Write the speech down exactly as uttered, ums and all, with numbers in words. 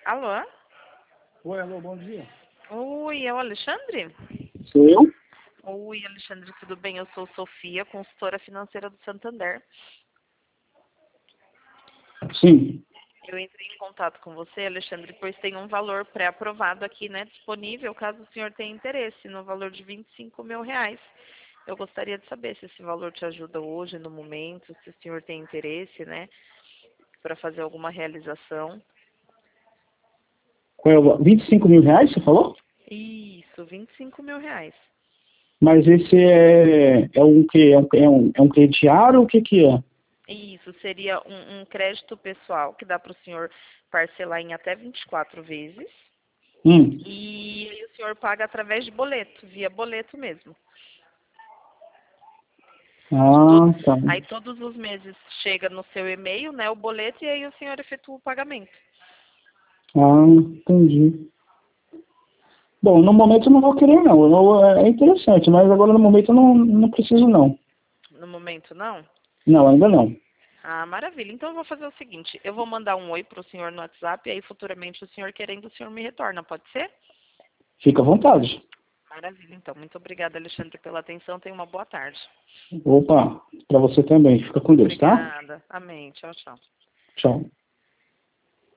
Alô? Oi, alô, bom dia. Oi, é o Alexandre? Sou eu? Oi, Alexandre, tudo bem? Eu sou Sofia, consultora financeira do Santander. Sim. Eu entrei em contato com você, Alexandre, pois tem um valor pré-aprovado aqui, né, disponível, caso o senhor tenha interesse, no valor de vinte e cinco mil reais. Eu gostaria de saber se esse valor te ajuda hoje, no momento, se o senhor tem interesse, né, para fazer alguma realização. Qual é o... va- vinte e cinco mil reais, você falou? Isso, vinte e cinco mil reais. Mas esse é, é um que é um, é um, é um crediário ou o que que é? Isso, seria um, um crédito pessoal que dá para o senhor parcelar em até vinte e quatro vezes. Hum. E aí o senhor paga através de boleto, via boleto mesmo. Todo- Ah, tá. aí todos os meses chega no seu e-mail, né, o boleto, e aí o senhor efetua o pagamento. Ah, entendi. Bom, no momento eu não vou querer não. Eu não- é interessante, mas agora no momento eu não, não preciso não. No momento, não? Não, ainda não. Ah, maravilha. Então eu vou fazer o seguinte, eu vou mandar um oi para o senhor no WhatsApp, e aí futuramente o senhor querendo, o senhor me retorna, pode ser? Fica à vontade. Maravilha, então. Muito obrigada, Alexandre, pela atenção. Tenha uma boa tarde. Opa, para você também. Fica com Deus, tá? Obrigada. Amém. Tchau, tchau. Tchau.